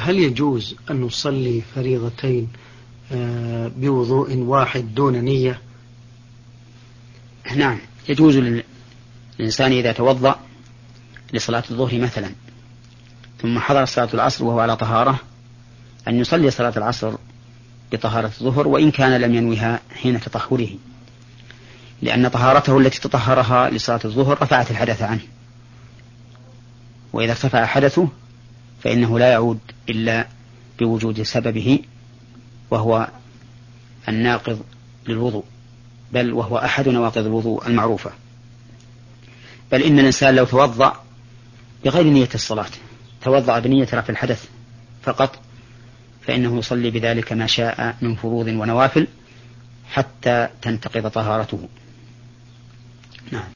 هل يجوز أن نصلي فريضتين بوضوء واحد دون نية؟ نعم، يجوز للإنسان إذا توضأ لصلاة الظهر مثلا ثم حضر صلاة العصر وهو على طهارة أن يصلي صلاة العصر بطهارة الظهر وإن كان لم ينويها حين تطهره، لأن طهارته التي تطهرها لصلاة الظهر رفعت الحدث عنه، وإذا ارتفع حدثه فإنه لا يعود إلا بوجود سببه وهو الناقض للوضوء، بل وهو أحد نواقض الوضوء المعروفة. بل إن الإنسان لو توضأ بغير نية الصلاة، توضأ بنية رفع الحدث فقط، فإنه يصلي بذلك ما شاء من فروض ونوافل حتى تنتقض طهارته. نعم.